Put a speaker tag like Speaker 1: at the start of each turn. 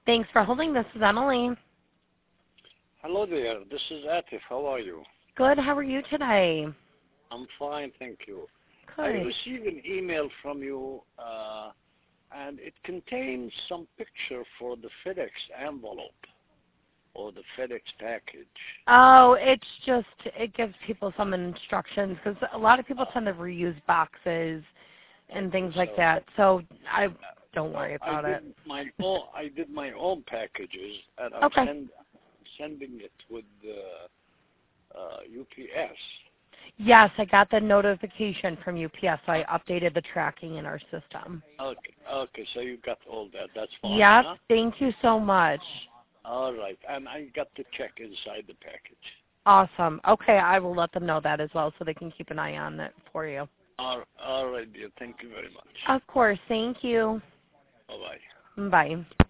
Speaker 1: Thanks for holding. This is Emily.
Speaker 2: Hello there. This is Atif. How are you?
Speaker 1: Good. How are you today?
Speaker 2: I'm fine, thank you.
Speaker 1: Good.
Speaker 2: I received an email from you, and it contains some picture for the FedEx envelope or the FedEx package.
Speaker 1: Oh, it gives people some instructions because a lot of people tend to reuse boxes and things like that. So don't worry about it.
Speaker 2: I did my own packages, and I'm sending it with UPS.
Speaker 1: Yes, I got the notification from UPS, so I updated the tracking in our system.
Speaker 2: Okay, so you got all that. That's fine.
Speaker 1: Yes,
Speaker 2: huh?
Speaker 1: Thank you so much.
Speaker 2: All right, and I got the check inside the package.
Speaker 1: Awesome. Okay, I will let them know that as well so they can keep an eye on it for you.
Speaker 2: All right, dear. Thank you very much.
Speaker 1: Of course. Thank you.
Speaker 2: Bye-bye.
Speaker 1: Bye.